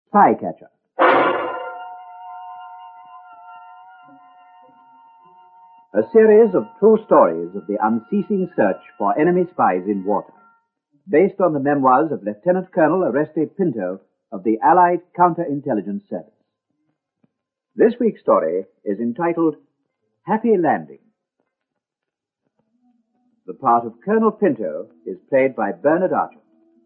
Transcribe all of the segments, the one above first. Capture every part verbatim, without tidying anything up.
Spycatcher. A series of true stories of the unceasing search for enemy spies in wartime, based on the memoirs of Lieutenant Colonel Oreste Pinto of the Allied Counterintelligence Service. This week's story is entitled Happy Landing. The part of Colonel Pinto is played by Bernard Archer.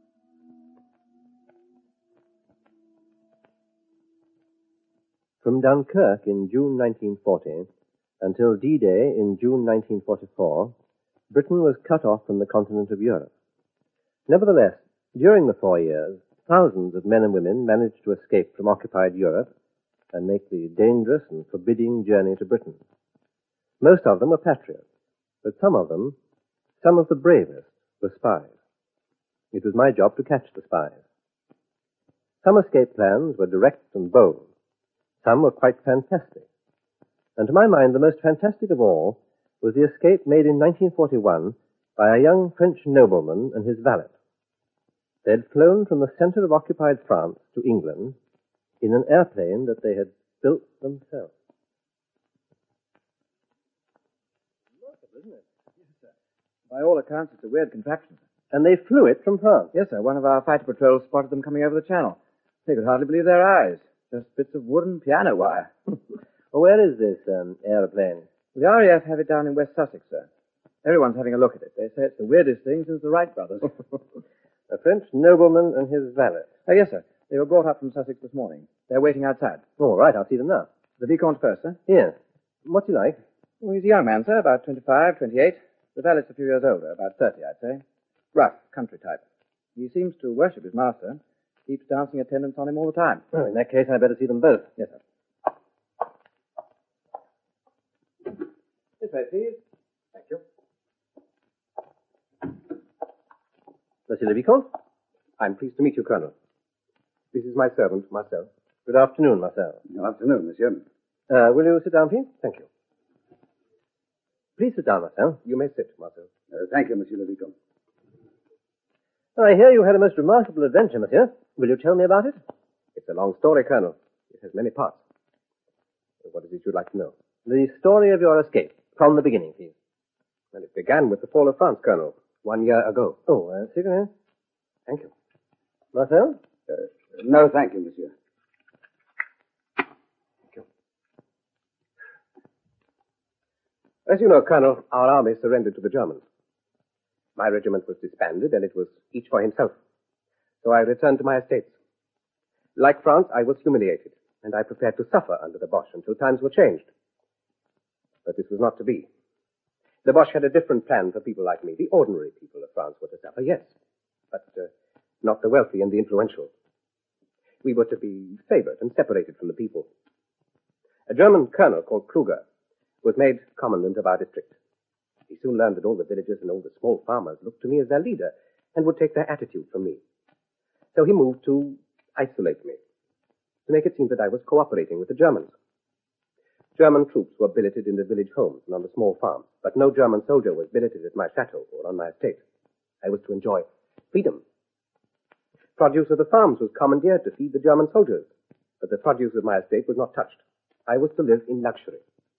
From Dunkirk in June nineteen forty until D-Day in June nineteen forty-four, Britain was cut off from the continent of Europe. Nevertheless, during the four years, thousands of men and women managed to escape from occupied Europe and make the dangerous and forbidding journey to Britain. Most of them were patriots, but some of them, some of the bravest, were spies. It was my job to catch the spies. Some escape plans were direct and bold. Some were quite fantastic. And to my mind, the most fantastic of all was the escape made in nineteen forty-one by a young French nobleman and his valet. They had flown from the center of occupied France to England in an airplane that they had built themselves. Remarkable, isn't it? Yes, sir. By all accounts, it's a weird contraption. And they flew it from France. Yes, sir. One of our fighter patrols spotted them coming over the channel. They could hardly believe their eyes. Just bits of wood and piano wire. Well, where is this um, aeroplane? The R A F have it down in West Sussex, sir. Everyone's having a look at it. They say it's the weirdest thing since the Wright brothers. A French nobleman and his valet. Oh, yes, sir. They were brought up from Sussex this morning. They're waiting outside. All right, I'll see them now. The Vicomte first, sir? Yes. What's he like? Well, he's a young man, sir, about twenty-five, twenty-eight. The valet's a few years older, about thirty, I'd say. Rough, country type. He seems to worship his master. Keeps dancing attendance on him all the time. Well, in that case, I'd better see them both. Yes, sir. This way, please. Thank you. Monsieur le Vicomte? I'm pleased to meet you, Colonel. This is my servant, Marcel. Good afternoon, Marcel. Good afternoon, monsieur. Uh, will you sit down, please? Thank you. Please sit down, Marcel. You may sit, Marcel. Uh, thank you, monsieur le vicomte. I hear you had a most remarkable adventure, monsieur. Will you tell me about it? It's a long story, Colonel. It has many parts. What is it you'd like to know? The story of your escape, from the beginning, please. Well, it began with the fall of France, Colonel, one year ago. Oh, a cigarette? Thank you. Marcel? Uh, no, thank you, monsieur. Thank you. As you know, Colonel, our army surrendered to the Germans. My regiment was disbanded, and it was each for himself. So I returned to my estates. Like France, I was humiliated, and I prepared to suffer under the Boche until times were changed. But this was not to be. The Boche had a different plan for people like me. The ordinary people of France were to suffer, yes, but uh, not the wealthy and the influential. We were to be favored and separated from the people. A German colonel called Kruger was made commandant of our district. He soon learned that all the villagers and all the small farmers looked to me as their leader and would take their attitude from me. So he moved to isolate me, to make it seem that I was cooperating with the Germans. German troops were billeted in the village homes and on the small farms, but no German soldier was billeted at my chateau or on my estate. I was to enjoy freedom. Produce of the farms was commandeered to feed the German soldiers, but the produce of my estate was not touched. I was to live in luxury.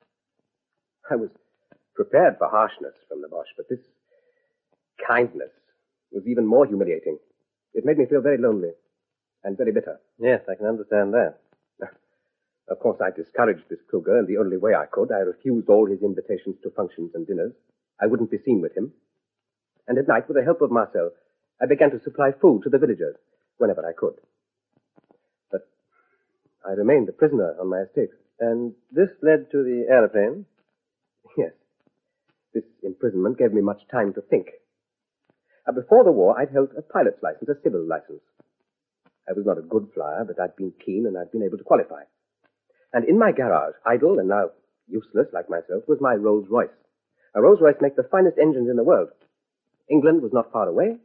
I was prepared for harshness from the Boche, but this kindness was even more humiliating. It made me feel very lonely and very bitter. Yes, I can understand that. Of course, I discouraged this Kruger in the only way I could. I refused all his invitations to functions and dinners. I wouldn't be seen with him. And at night, with the help of Marcel, I began to supply food to the villagers whenever I could. But I remained a prisoner on my estate. And this led to the aeroplane? Yes. This imprisonment gave me much time to think. Uh, before the war, I'd held a pilot's license, a civil license. I was not a good flyer, but I'd been keen and I'd been able to qualify. And in my garage, idle and now useless like myself, was my Rolls Royce. A Rolls Royce makes the finest engines in the world. England was not far away.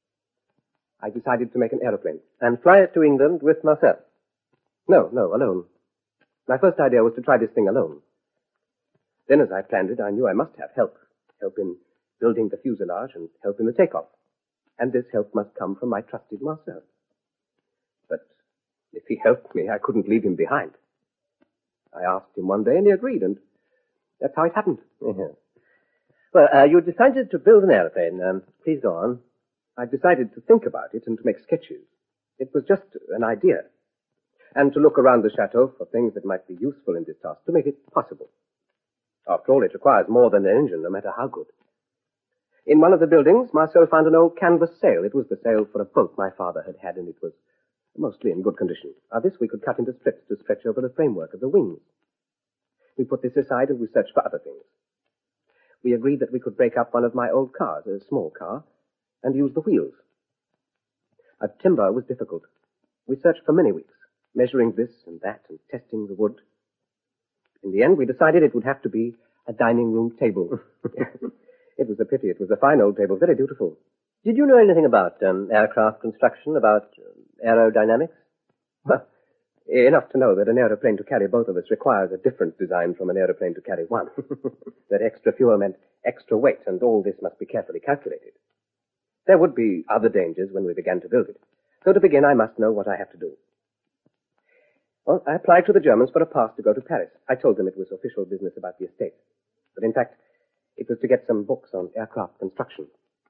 I decided to make an aeroplane. And fly it to England with Marcel? No, no, alone. My first idea was to try this thing alone. Then as I planned it, I knew I must have help. Help in building the fuselage and help in the takeoff. And this help must come from my trusted Marcel. But If he helped me, I couldn't leave him behind. I asked him one day, and he agreed, and that's how it happened. Yeah. Well, uh, you decided to build an aeroplane. Um, please go on. I decided to think about it and to make sketches. It was just an idea. And to look around the chateau for things that might be useful in this task to make it possible. After all, it requires more than an engine, no matter how good. In one of the buildings, Marcel found an old canvas sail. It was the sail for a boat my father had had, and it was mostly in good condition. Now, this we could cut into strips to stretch over the framework of the wings. We put this aside and we searched for other things. We agreed that we could break up one of my old cars, a small car, and use the wheels. A timber was difficult. We searched for many weeks, measuring this and that and testing the wood. In the end, we decided it would have to be a dining room table. It was a pity. It was a fine old table, very beautiful. Did you know anything about um, aircraft construction, about uh, aerodynamics? Well, enough to know that an aeroplane to carry both of us requires a different design from an aeroplane to carry one. That extra fuel meant extra weight, and all this must be carefully calculated. There would be other dangers when we began to build it. So to begin, I must know what I have to do. Well, I applied to the Germans for a pass to go to Paris. I told them it was official business about the estate. But in fact, it was to get some books on aircraft construction.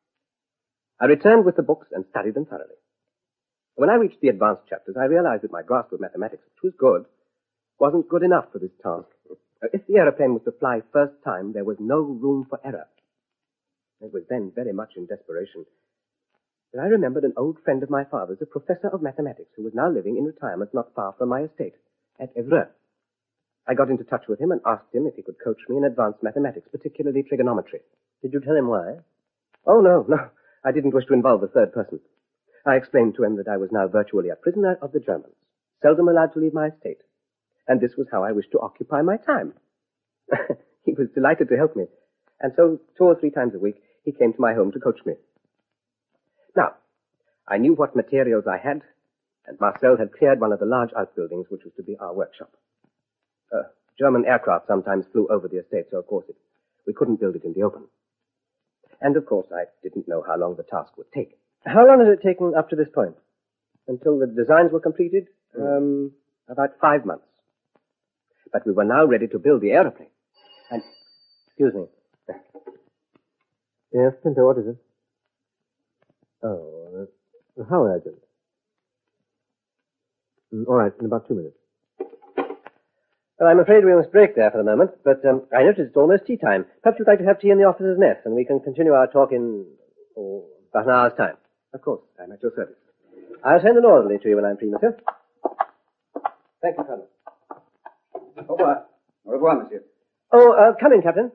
I returned with the books and studied them thoroughly. When I reached the advanced chapters, I realized that my grasp of mathematics, which was good, wasn't good enough for this task. If the aeroplane was to fly first time, there was no room for error. It was then very much in desperation that I remembered an old friend of my father's, a professor of mathematics, who was now living in retirement not far from my estate, at Evreux. I got into touch with him and asked him if he could coach me in advanced mathematics, particularly trigonometry. Did you tell him why? Oh, no, no. I didn't wish to involve a third person. I explained to him that I was now virtually a prisoner of the Germans, seldom allowed to leave my estate, and this was how I wished to occupy my time. He was delighted to help me, and so two or three times a week he came to my home to coach me. Now, I knew what materials I had, and Marcel had cleared one of the large outbuildings which was to be our workshop. Uh, German aircraft sometimes flew over the estate, so of course it, we couldn't build it in the open. And of course I didn't know how long the task would take. How long has it taken up to this point? Until the designs were completed? Um, about five months. But we were now ready to build the aeroplane. And, excuse me. Yes, Pinto, what is it? Oh, uh, how urgent? Mm, all right, in about two minutes. Well, I'm afraid we must break there for the moment, but um, I notice it's almost tea time. Perhaps you'd like to have tea in the officer's mess, and we can continue our talk in oh, about an hour's time. Of course, I'm at your service. I'll send an orderly to you when I'm free, monsieur. Thank you, Colonel. Au revoir. Au revoir, monsieur. Oh, uh, come in, Captain.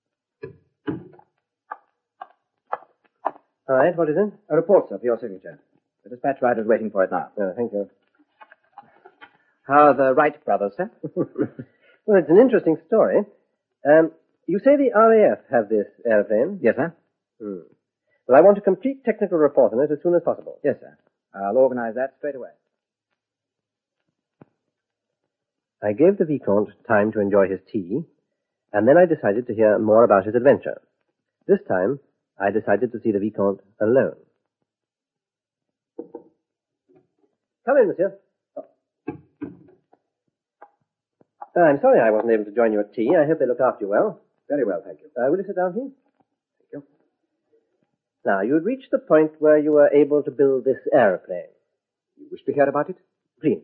All right, what is it? A report, sir, for your signature. The dispatch rider's waiting for it now. Oh, thank you. How are the Wright brothers, sir? Well, it's an interesting story. Um, you say the R A F have this airplane? Yes, sir. Hmm. Well, I want a complete technical report on it as soon as possible. Yes, sir. I'll organize that straight away. I gave the Vicomte time to enjoy his tea, and then I decided to hear more about his adventure. This time, I decided to see the Vicomte alone. Come in, monsieur. Oh. Uh, I'm sorry I wasn't able to join you at tea. I hope they looked after you well. Very well, thank you. Uh, will you sit down, please? Thank you. Now, you had reached the point where you were able to build this aeroplane. You wish to hear about it? Please.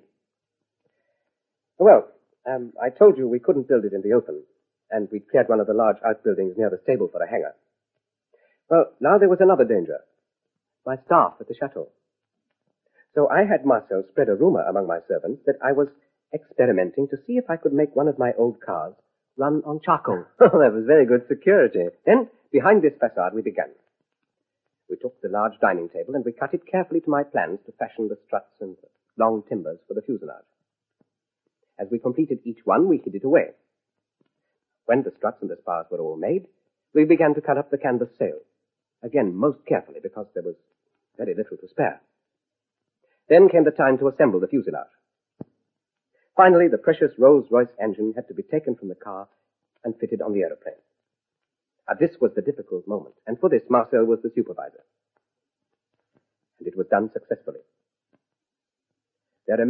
Well, um, I told you we couldn't build it in the open, and we'd cleared one of the large outbuildings near the stable for a hangar. Well, now there was another danger. My staff at the chateau. So I had Marcel spread a rumor among my servants that I was experimenting to see if I could make one of my old cars run on charcoal. Oh, that was very good security. Then, behind this facade, we began. We took the large dining table and we cut it carefully to my plans to fashion the struts and long timbers for the fuselage. As we completed each one, we hid it away. When the struts and the spars were all made, we began to cut up the canvas sail. Again, most carefully, because there was very little to spare. Then came the time to assemble the fuselage. Finally, the precious Rolls-Royce engine had to be taken from the car and fitted on the aeroplane. Uh, this was the difficult moment, and for this, Marcel was the supervisor. And it was done successfully. There remained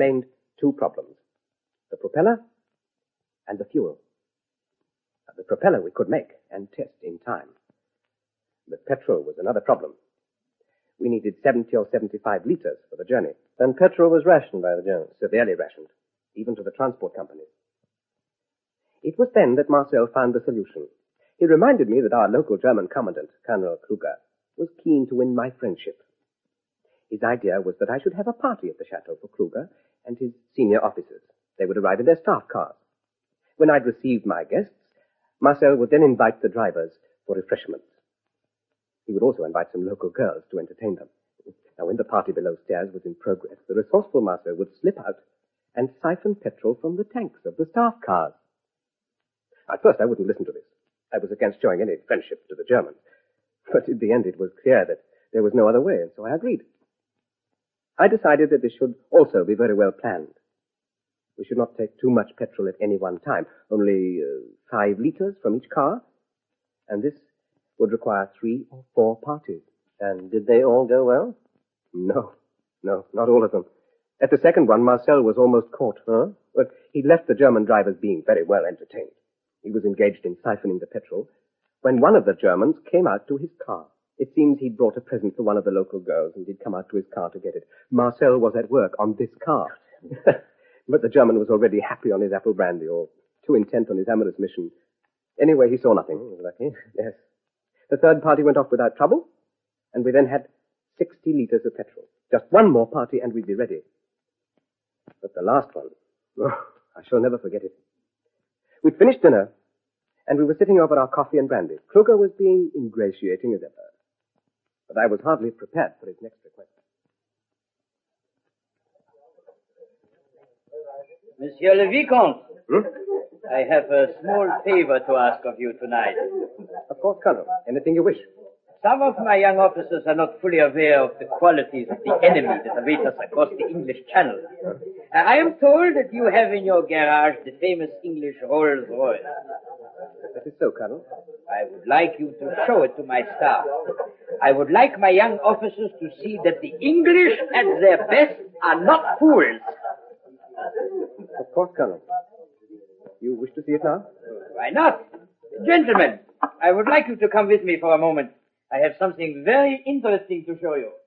two problems. The propeller and the fuel. Now, the propeller we could make and test in time. The petrol was another problem. We needed seventy or seventy-five liters for the journey. Then petrol was rationed by the Germans. Severely rationed, even to the transport companies. It was then that Marcel found the solution. He reminded me that our local German commandant, Colonel Kruger, was keen to win my friendship. His idea was that I should have a party at the chateau for Kruger and his senior officers. They would arrive in their staff cars. When I'd received my guests, Marcel would then invite the drivers for refreshments. He would also invite some local girls to entertain them. Now, when the party below stairs was in progress, the resourceful Marcel would slip out and siphon petrol from the tanks of the staff cars. At first, I wouldn't listen to this. I was against showing any friendship to the Germans. But in the end, it was clear that there was no other way, and so I agreed. I decided that this should also be very well planned. We should not take too much petrol at any one time, only uh, five liters from each car, and this would require three or four parties. And did they all go well? No, no, not all of them. At the second one, Marcel was almost caught. Huh? But he left the German drivers being very well entertained. He was engaged in siphoning the petrol when one of the Germans came out to his car. It seems he'd brought a present for one of the local girls, and he'd come out to his car to get it. Marcel was at work on this car. But the German was already happy on his apple brandy, or too intent on his amorous mission. Anyway, he saw nothing. Oh, lucky. Yes. The third party went off without trouble, and we then had sixty liters of petrol. Just one more party, and we'd be ready. But the last one, oh, I shall never forget it. We'd finished dinner, and we were sitting over our coffee and brandy. Kruger was being ingratiating as ever. But I was hardly prepared for his next request. Monsieur le Vicomte, Hmm? I have a small favor to ask of you tonight. Of course, Colonel. Anything you wish. Some of my young officers are not fully aware of the qualities of the enemy that await us across the English Channel. Uh, I am told that you have in your garage the famous English Rolls Royce. That is so, Colonel. I would like you to show it to my staff. I would like my young officers to see that the English at their best are not fools. Of course, Colonel. You wish to see it now? Why not? Gentlemen, I would like you to come with me for a moment. I have something very interesting to show you.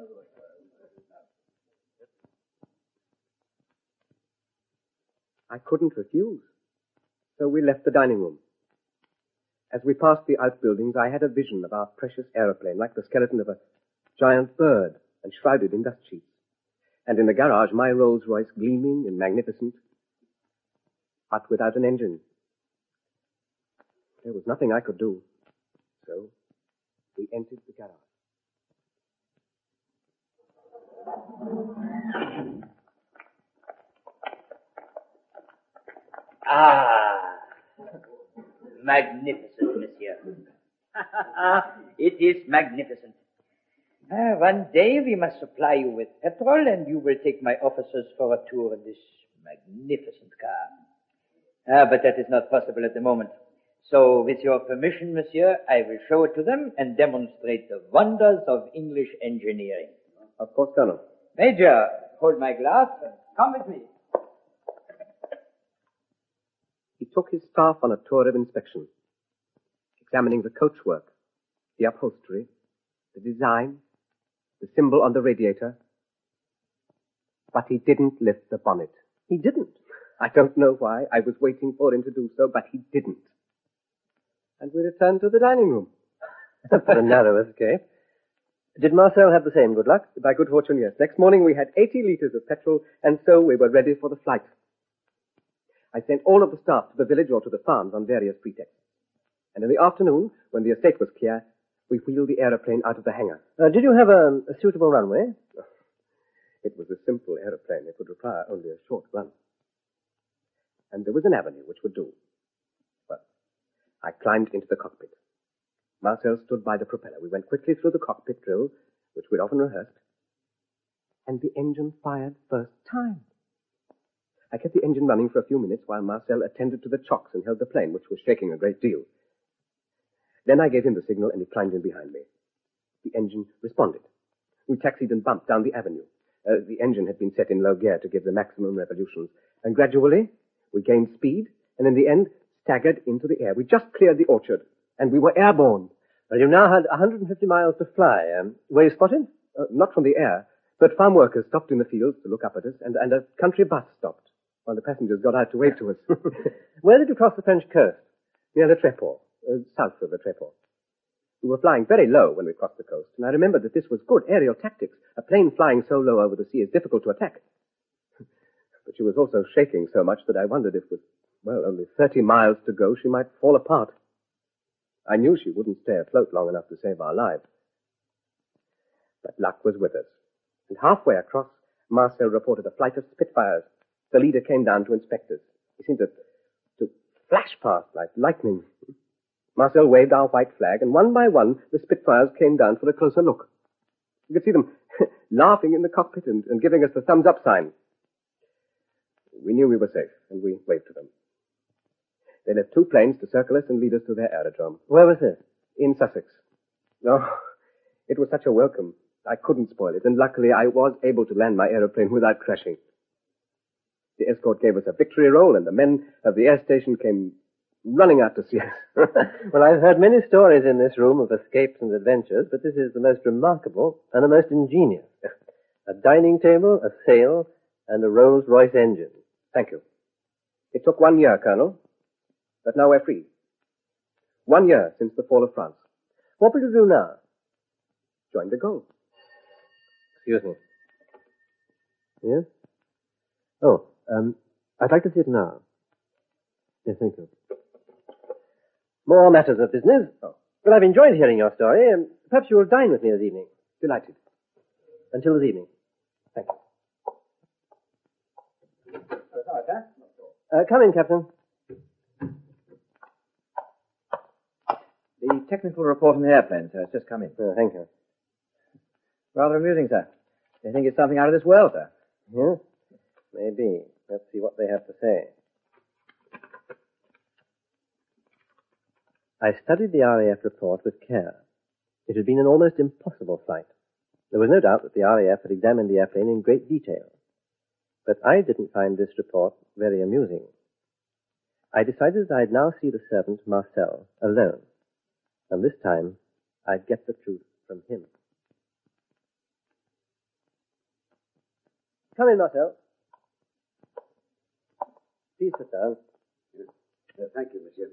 I couldn't refuse. So we left the dining room. As we passed the outbuildings, I had a vision of our precious aeroplane, like the skeleton of a giant bird, and shrouded in dust sheets. And in the garage, my Rolls Royce gleaming and magnificent, but without an engine. There was nothing I could do. So we entered the garage. Ah, magnificent, monsieur. It is magnificent. Ah, one day we must supply you with petrol, and you will take my officers for a tour in this magnificent car. Ah, but that is not possible at the moment. So, with your permission, monsieur, I will show it to them and demonstrate the wonders of English engineering. Of course, Colonel. Major, hold my glass and come with me. He took his staff on a tour of inspection, examining the coachwork, the upholstery, the design, the symbol on the radiator. But he didn't lift the bonnet. He didn't. I don't know why. I was waiting for him to do so, but he didn't. And we returned to the dining room. For a narrow escape. Did Marcel have the same good luck? By good fortune, yes. Next morning we had eighty liters of petrol, and so we were ready for the flight. I sent all of the staff to the village or to the farms on various pretexts. And in the afternoon, when the estate was clear, we wheeled the aeroplane out of the hangar. Uh, did you have a, a suitable runway? It was a simple aeroplane. It would require only a short run. And there was an avenue which would do. Well, I climbed into the cockpit. Marcel stood by the propeller. We went quickly through the cockpit drill, which we'd often rehearsed, and the engine fired first time. I kept the engine running for a few minutes while Marcel attended to the chocks and held the plane, which was shaking a great deal. Then I gave him the signal, and he climbed in behind me. The engine responded. We taxied and bumped down the avenue. Uh, the engine had been set in low gear to give the maximum revolutions. And gradually, we gained speed, and in the end, staggered into the air. We just cleared the orchard, and we were airborne. Well, you now had one hundred fifty miles to fly. Um, were you spotted? Uh, not from the air, but farm workers stopped in the fields to look up at us, and, and a country bus stopped, while the passengers got out to wave to us. Where did you cross the French coast? Near the Tréport, uh, south of the Tréport. We were flying very low when we crossed the coast, and I remembered that this was good aerial tactics. A plane flying so low over the sea is difficult to attack. But she was also shaking so much that I wondered if with, well, only thirty miles to go, she might fall apart. I knew she wouldn't stay afloat long enough to save our lives. But luck was with us. And halfway across, Marcel reported a flight of Spitfires. The leader came down to inspect us. He seemed to, to flash past like lightning. Marcel waved our white flag, and one by one, the Spitfires came down for a closer look. You could see them laughing in the cockpit and, and giving us the thumbs-up sign. We knew we were safe, and we waved to them. They left two planes to circle us and lead us to their aerodrome. Where was this? In Sussex. Oh, it was such a welcome. I couldn't spoil it, and luckily I was able to land my aeroplane without crashing. The escort gave us a victory roll, and the men of the air station came running out to see us. Well, I've heard many stories in this room of escapes and adventures, but this is the most remarkable and the most ingenious. A dining table, a sail, and a Rolls-Royce engine. Thank you. It took one year, Colonel, but now we're free. One year since the fall of France. What will you do now? Join the Gauls. Excuse me. Yes? Oh, um, I'd like to see it now. Yes, thank you. More matters of business. Oh. Well, I've enjoyed hearing your story, and perhaps you will dine with me this evening. Delighted. Until this evening. Thank you. Uh, come in, Captain. The technical report on the airplane, sir, has just come in. Oh, thank you. Rather amusing, sir. They think it's something out of this world, sir. Yes, maybe. Let's see what they have to say. I studied the R A F report with care. It had been an almost impossible flight. There was no doubt that the R A F had examined the airplane in great detail. But I didn't find this report very amusing. I decided that I'd now see the servant, Marcel, alone. And this time, I'd get the truth from him. Come in, Marcel. Please sit down. Uh, thank you, monsieur.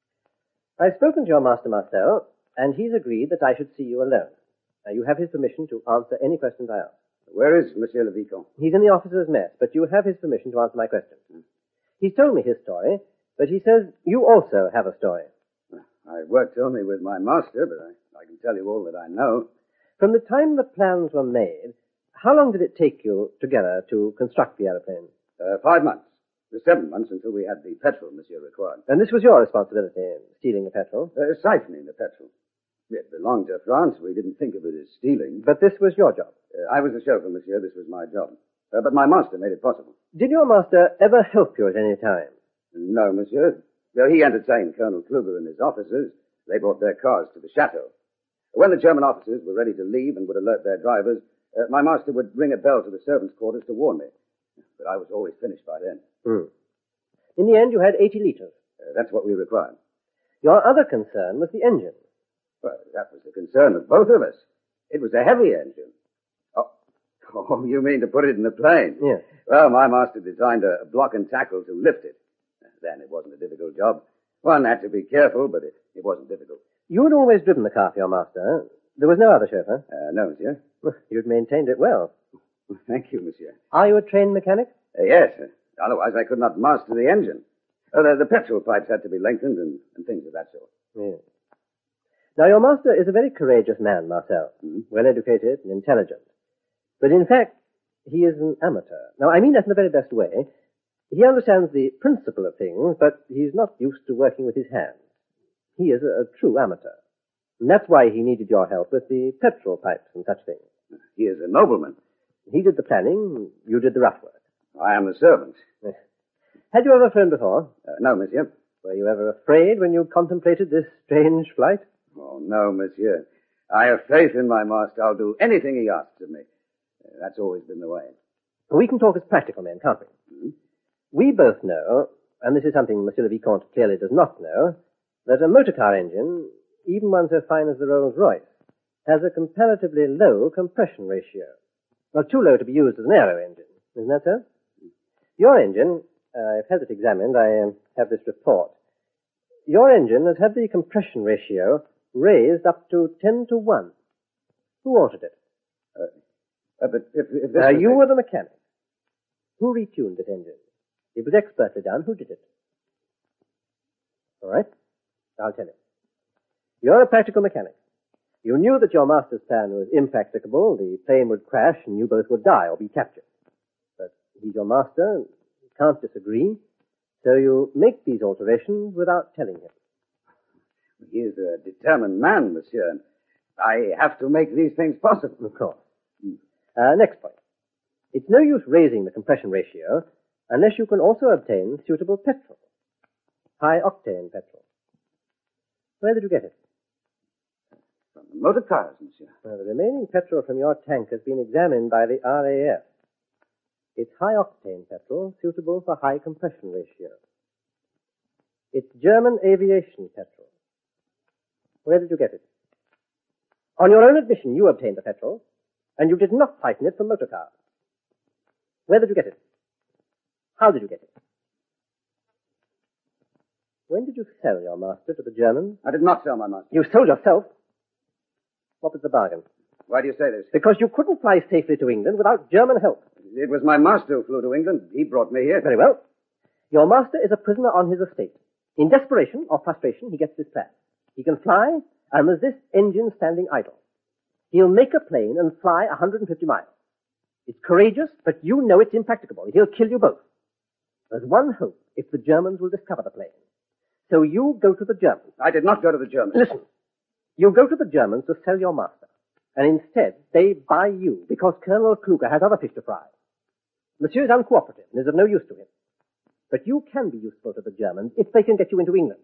I've spoken to your master, Marcel, and he's agreed that I should see you alone. Now, you have his permission to answer any questions I ask. Where is Monsieur le Vicomte? He's in the officers' mess, but you have his permission to answer my questions. Hmm. He's told me his story, but he says you also have a story. I worked only with my master, but I, I can tell you all that I know. From the time the plans were made, how long did it take you together to construct the aeroplane? Uh, five months. The seven months until we had the petrol Monsieur required. And this was your responsibility, stealing the petrol? Uh, siphoning the petrol. It belonged to France. We didn't think of it as stealing. But this was your job? Uh, I was the chauffeur, monsieur. This was my job. Uh, but my master made it possible. Did your master ever help you at any time? No, monsieur. Though he entertained Colonel Kluger and his officers, they brought their cars to the chateau. When the German officers were ready to leave and would alert their drivers, uh, my master would ring a bell to the servants' quarters to warn me. But I was always finished by then. Hmm. In the end, you had eighty litres. Uh, that's what we required. Your other concern was the engine. Well, that was the concern of both of us. It was a heavy engine. Oh, oh you mean to put it in the plane? Yes. Well, my master designed a block and tackle to lift it. Then it wasn't a difficult job. One had to be careful, but it, it wasn't difficult. You had always driven the car for your master. There was no other chauffeur. Uh, no, monsieur. You'd maintained it well. Thank you, monsieur. Are you a trained mechanic? Uh, yes. Otherwise, I could not master the engine. Uh, the, the petrol pipes had to be lengthened and, and things of that sort. Yes. Now, your master is a very courageous man, Marcel. Mm-hmm. Well-educated and intelligent. But in fact, he is an amateur. Now, I mean that in the very best way. He understands the principle of things, but he's not used to working with his hands. He is a, a true amateur. And that's why he needed your help with the petrol pipes and such things. He is a nobleman. He did the planning, you did the rough work. I am the servant. Had you ever flown before? Uh, no, monsieur. Were you ever afraid when you contemplated this strange flight? Oh, no, monsieur. I have faith in my master. I'll do anything he asks of me. Uh, That's always been the way. We can talk as practical men, can't we? Mm-hmm. We both know, and this is something Monsieur le Vicomte clearly does not know, that a motor car engine, even one so fine as the Rolls-Royce, has a comparatively low compression ratio. Well, too low to be used as an aero engine. Isn't that so? Your engine, uh, I've had it examined, I uh, have this report. Your engine has had the compression ratio raised up to ten to one. Who altered it? Uh, uh, but if, if this Uh, was you a- were the mechanic. Who retuned this engine? It was expertly done. Who did it? All right. I'll tell you. You're a practical mechanic. You knew that your master's plan was impracticable, the plane would crash, and you both would die or be captured. But he's your master, you can't disagree, so you make these alterations without telling him. He is a determined man, monsieur, and I have to make these things possible. Of course. Uh, next point. It's no use raising the compression ratio unless you can also obtain suitable petrol. High-octane petrol. Where did you get it? From the motor cars, monsieur. Well, the remaining petrol from your tank has been examined by the R A F. It's high-octane petrol suitable for high compression ratio. It's German aviation petrol. Where did you get it? On your own admission, you obtained the petrol, and you did not siphon it from motor cars. Where did you get it? How did you get it? When did you sell your master to the Germans? I did not sell my master. You sold yourself. What was the bargain? Why do you say this? Because you couldn't fly safely to England without German help. It was my master who flew to England. He brought me here. Very well. Your master is a prisoner on his estate. In desperation or frustration, he gets this plan. He can fly, and there's this engine standing idle. He'll make a plane and fly one hundred fifty miles. It's courageous, but you know it's impracticable. He'll kill you both. There's one hope, if the Germans will discover the plane. So you go to the Germans. I did not go to the Germans. Listen. You go to the Germans to sell your master. And instead, they buy you because Colonel Kluger has other fish to fry. Monsieur is uncooperative and is of no use to him. But you can be useful to the Germans if they can get you into England.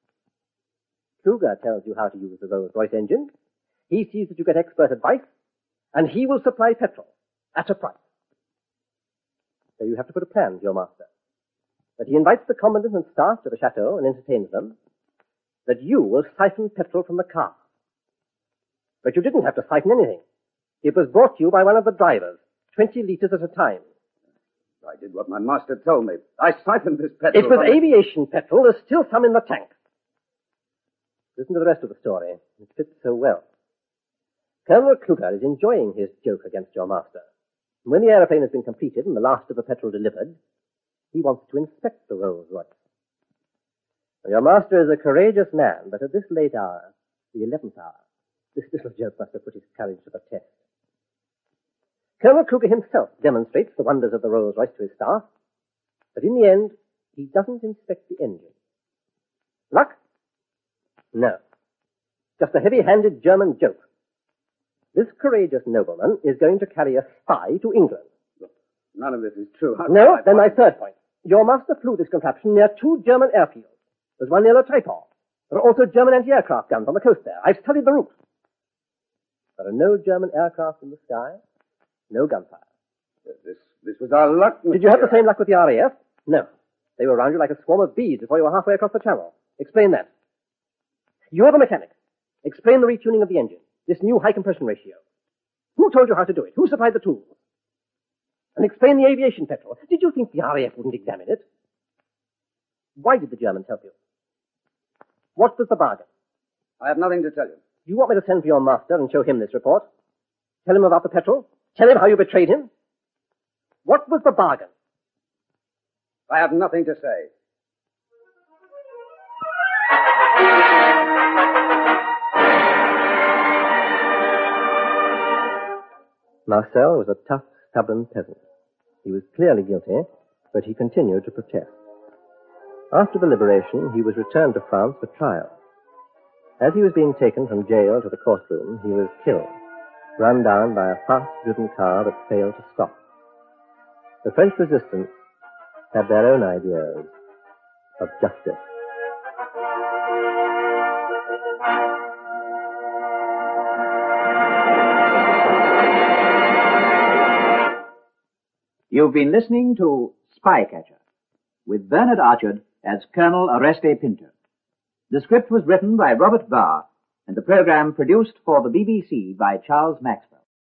Kluger tells you how to use the Rolls-Royce engine. He sees that you get expert advice, and he will supply petrol at a price. So you have to put a plan to your master. That he invites the commandant and staff to the chateau and entertains them. That you will siphon petrol from the car. But you didn't have to siphon anything. It was brought to you by one of the drivers, twenty liters at a time. I did what my master told me. I siphoned this petrol. It was from the- aviation petrol. There's still some in the tank. Listen to the rest of the story. It fits so well. Colonel Kluger is enjoying his joke against your master. And when the aeroplane has been completed and the last of the petrol delivered, he wants to inspect the Rolls-Royce. Your master is a courageous man, but at this late hour, the eleventh hour, this little joke must have put his courage to the test. Colonel Kluger himself demonstrates the wonders of the Rolls-Royce to his staff, but in the end, he doesn't inspect the engine. Luck? No. Just a heavy-handed German joke. This courageous nobleman is going to carry a spy to England. None of this is true. How No, can I then my find- third point. Your master flew this contraption near two German airfields. There's one near Le Tréport. There are also German anti-aircraft guns on the coast there. I've studied the route. There are no German aircraft in the sky, no gunfire. This, this was our luck. Did you have the monsieur. same luck with the R A F? No. They were around you like a swarm of bees before you were halfway across the channel. Explain that. You're the mechanic. Explain the retuning of the engine, this new high compression ratio. Who told you how to do it? Who supplied the tools? And explain the aviation petrol. Did you think the R A F wouldn't examine it? Why did the Germans help you? What was the bargain? I have nothing to tell you. Do you want me to send for your master and show him this report? Tell him about the petrol? Tell him how you betrayed him? What was the bargain? I have nothing to say. Marcel was a tough, stubborn peasant. He was clearly guilty, but he continued to protest. After the liberation, he was returned to France for trial. As he was being taken from jail to the courtroom, he was killed, run down by a fast-driven car that failed to stop. The French resistance had their own ideas of justice. You've been listening to Spycatcher, with Bernard Archard as Colonel Oreste Pinto. The script was written by Robert Barr, and the program produced for the B B C by Charles Maxwell.